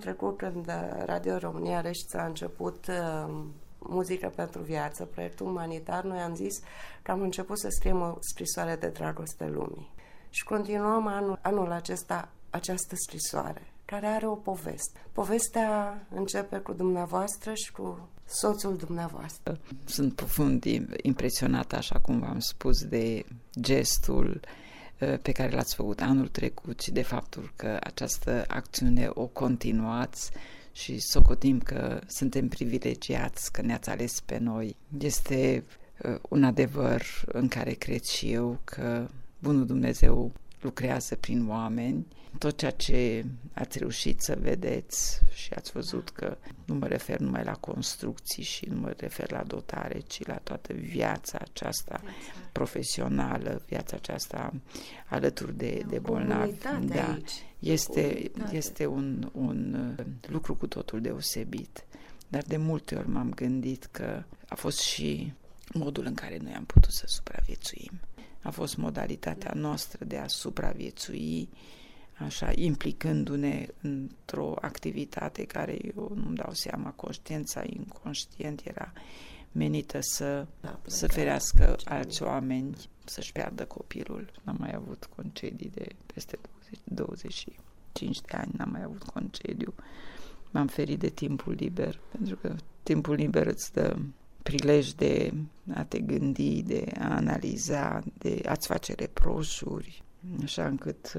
trecut, când Radio România Reșița a început Muzică pentru Viață, proiectul umanitar, noi am zis că am început să scriem o scrisoare de dragoste lumii. Și continuăm anul acesta această scrisoare, care are o poveste. Povestea începe cu dumneavoastră și cu soțul dumneavoastră. Sunt profund impresionată, așa cum v-am spus, de gestul pe care l-ați făcut anul trecut și de faptul că această acțiune o continuați și socotim că suntem privilegiați, că ne-ați ales pe noi. Este un adevăr în care cred și eu că Bunul Dumnezeu lucrează prin oameni. Tot ceea ce ați reușit să vedeți și ați văzut că nu mă refer numai la construcții și nu mă refer la dotare, ci la toată viața aceasta profesională, viața aceasta alături de bolnavi. Da, este un lucru cu totul deosebit. Dar de multe ori m-am gândit că a fost și modul în care noi am putut să supraviețuim. A fost modalitatea noastră de a supraviețui, așa, implicându-ne într-o activitate care eu nu-mi dau seama, conștiința inconștient era menită să ferească alți oameni, să-și piardă copilul. N-am mai avut concedii de peste 25 de ani, n-am mai avut concediu. M-am ferit de timpul liber, pentru că timpul liber îți dă prilej de a te gândi, de a analiza, de a-ți face reproșuri, așa încât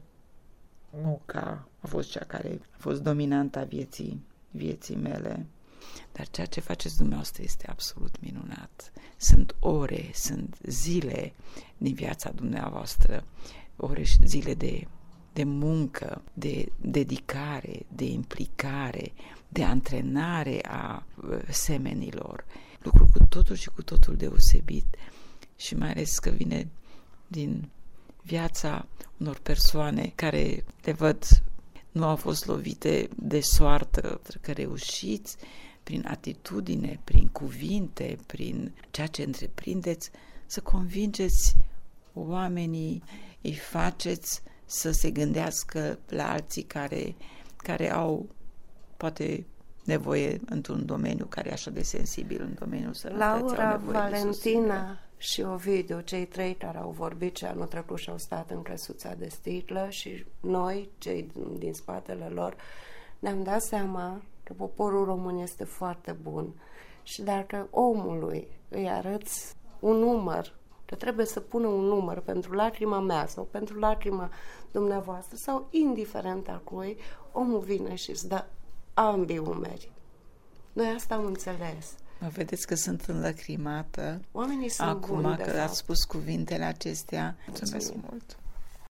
munca a fost cea care a fost dominanta vieții mele. Dar ceea ce faceți dumneavoastră este absolut minunat. Sunt ore, sunt zile din viața dumneavoastră, ore și zile de muncă, de dedicare, de implicare, de antrenare a semenilor. Lucru cu totul și cu totul deosebit. Și mai ales că vine din viața unor persoane care, le văd, nu au fost lovite de soartă, că reușiți prin atitudine, prin cuvinte, prin ceea ce întreprindeți, să convingeți oamenii, îi faceți să se gândească la alții care au poate nevoie într-un domeniu care e așa de sensibil, în domeniul sănătății. Laura, Valentina și Ovidiu, cei trei care au vorbit și anul trecut și au stat în căsuța de sticlă, și noi, cei din spatele lor, ne-am dat seama că poporul român este foarte bun și dacă omului îi arăți un număr, că trebuie să pună un număr pentru lacrima mea sau pentru lacrima dumneavoastră sau indiferent a cui, omul vine și îți dă ambii umeri. Noi asta am înțeles. Mă vedeți că sunt înlăcrimată. Oamenii sunt acum buni, că ați spus cuvintele acestea. Mulțumesc mult.